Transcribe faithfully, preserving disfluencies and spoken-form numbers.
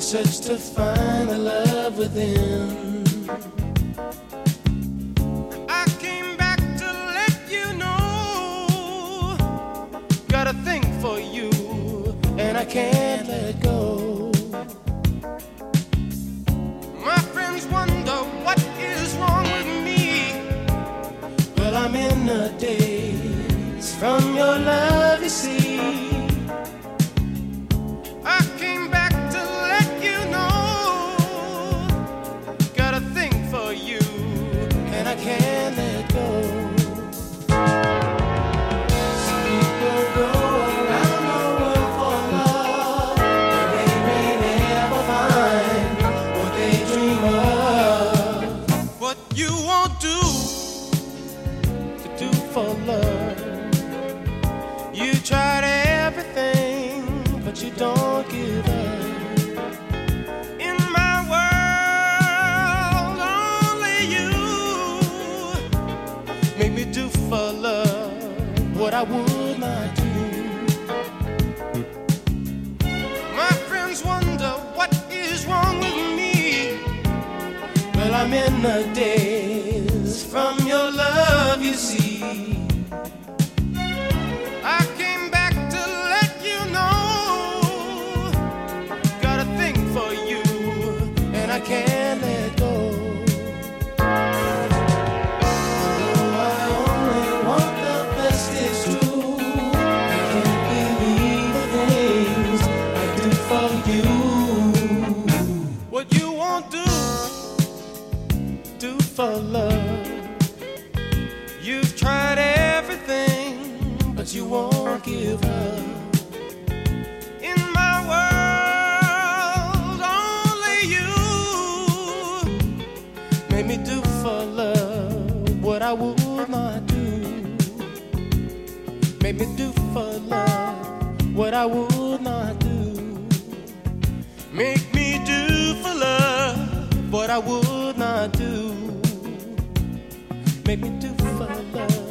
search to find the love within. I came back to let you know, got a thing for you, and I can't let go. My friends wonder what is wrong with me. Well, I'm in a daze from your love, you see. I came back to let you know, got a thing for you, and I can't let go. Some people go around the world for love, but they may never find what they dream of. What you won't do to do for love, you tried everything, but you don't give up. In my world, only you make me do for love what I would not do. My friends wonder what is wrong with me. Well, I'm in a daze from your love, you see. I came back to let you know, got a thing for you, and I can't let go. Although I only want the best, it's true. I can't believe the things I do for you. What you won't do, do for love. You've tried everything, but you won't give up. In my world, only you made me do for love what I would not do. Made me do for love what I would not do. Make me do for love what I would not do. Make me do for love